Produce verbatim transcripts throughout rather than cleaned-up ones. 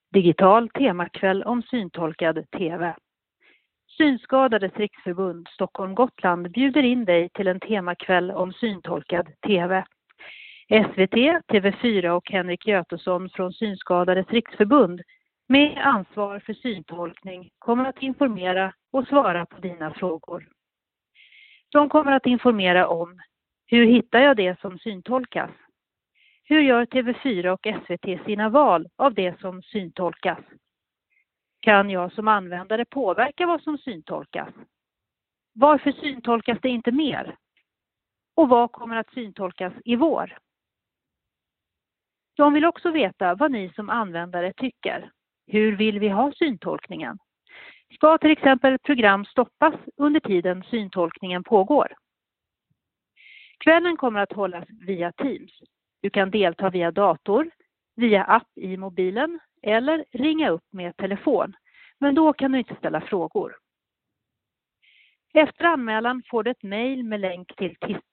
Digital temakväll om syntolkad T V. Synskadades riksförbund Stockholm-Gotland bjuder in dig till en temakväll om syntolkad T V. S V T, T V fyra och Henrik Götesson från Synskadades riksförbund med ansvar för syntolkning kommer att informera och svara på dina frågor. De kommer att informera om: hur hittar jag det som syntolkas? Hur gör T V fyra och S V T sina val av det som syntolkas? Kan jag som användare påverka vad som syntolkas? Varför syntolkas det inte mer? Och vad kommer att syntolkas i vår? De vill också veta vad ni som användare tycker. Hur vill vi ha syntolkningen? Ska till exempel program stoppas under tiden syntolkningen pågår? Kvällen kommer att hållas via Teams. Du kan delta via dator, via app i mobilen eller ringa upp med telefon. Men då kan du inte ställa frågor. Efter anmälan får du ett mejl med länk till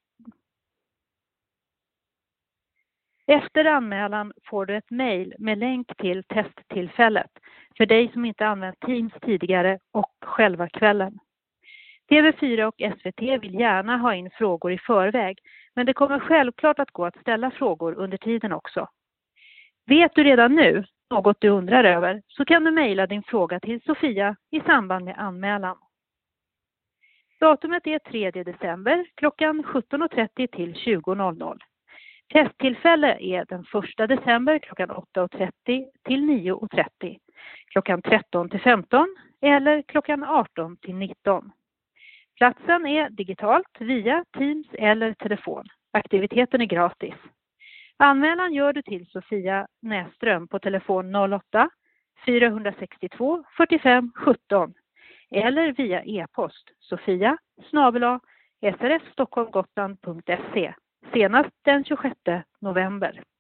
Efter anmälan får du ett mejl med länk till testtillfället för dig som inte använt Teams tidigare och själva kvällen. T V fyra och S V T vill gärna ha in frågor i förväg, men det kommer självklart att gå att ställa frågor under tiden också. Vet du redan nu något du undrar över så kan du mejla din fråga till Sofia i samband med anmälan. Datumet är tredje december klockan sjutton och trettio till tjugo noll noll. Testtillfälle är den första december klockan åtta och trettio till nio och trettio, klockan tretton till femton eller klockan arton till nitton. Platsen är digitalt via Teams eller telefon. Aktiviteten är gratis. Anmälan gör du till Sofia Näström på telefon noll åtta fyra sex två fyrtiofem sjutton eller via e-post sofia snabel-a s r f stockholm gotland punkt se senast den tjugosjätte november.